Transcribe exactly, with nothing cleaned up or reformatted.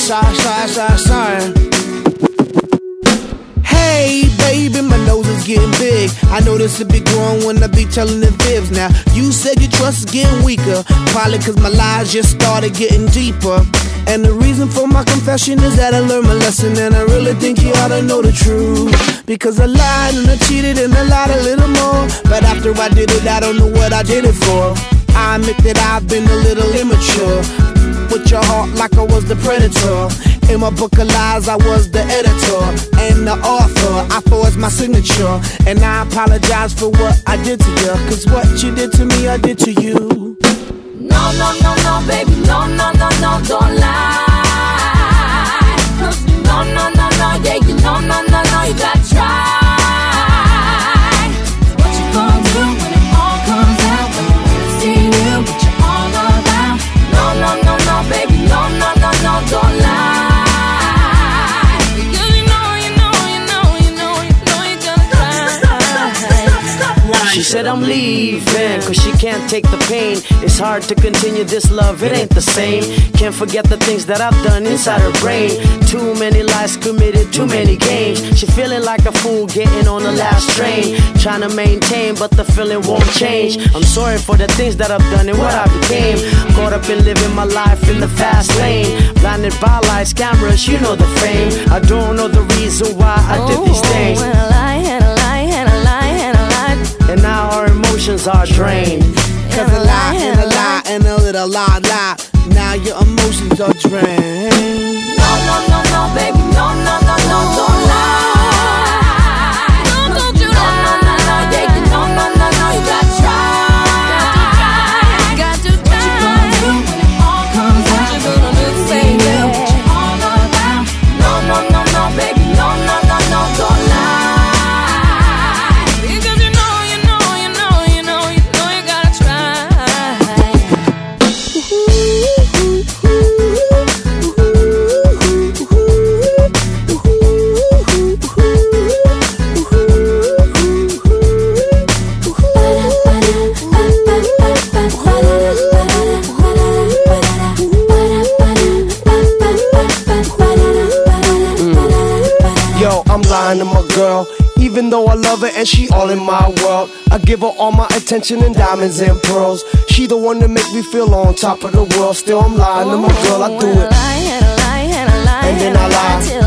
shy, shy, shy, shy. Hey, baby, my nose is getting big. I know this will be growing when I be telling the fibs. Now, you said your trust is getting weaker, probably cause my lies just started getting deeper. And the reason for my confession is that I learned my lesson, and I really think you ought to know the truth. Because I lied and I cheated and I lied a little more, but after I did it, I don't know what I did it for. I admit that I've been a little immature, with your heart like I was the predator. In my book of lies, I was the editor and the author. I forged my signature, and I apologize for what I did to you, cause what you did to me, I did to you. No, no, no, no, baby, no, no, no, no, don't lie. No, no, no, no, yeah, you no, no, no, no, you gotta try. What you gonna do when it all comes out? When you see you, what you all about? No, no, no, no, baby, no, no, no, no, don't lie. Because you know, you know, you know, you know, you know you're gonna cry. She said I'm leaving, cause she can't take the pain. It's hard to continue this love, it ain't the same. Can't forget the things that I've done inside her brain. Too many lies committed, too many games. She feeling like a fool getting on the last train, trying to maintain, but the feeling won't change. I'm sorry for the things that I've done and what I became. Caught up in living my life in the fast lane, blinded by lights, cameras, you know the fame. I don't know the reason why I did these things. And a lie, and a lie, and a lie, and a lie. And now our emotions are drained. Cause a lie and a lie and a little lie, lie. Now your emotions are drained. No, no, no, no, baby, no, no, no, no, don't lie. No, don't you lie. No, no, no, no, yeah, you no, no, no, no, you gotta try. Got to try. What you gonna do when it all comes out? What you gonna do, baby? What you all about? No, no, no, no, baby, no, no, no, no, don't lie. Because you know, you know, you know, you know, you know you gotta try. Yo, I'm lying to my girl, even though I love her and she all in my world. I give her all my attention and diamonds and pearls. She the one that make me feel on top of the world. Still I'm lying to my girl, I do it. And a lie, and a lie, and a lie, And then I lie. till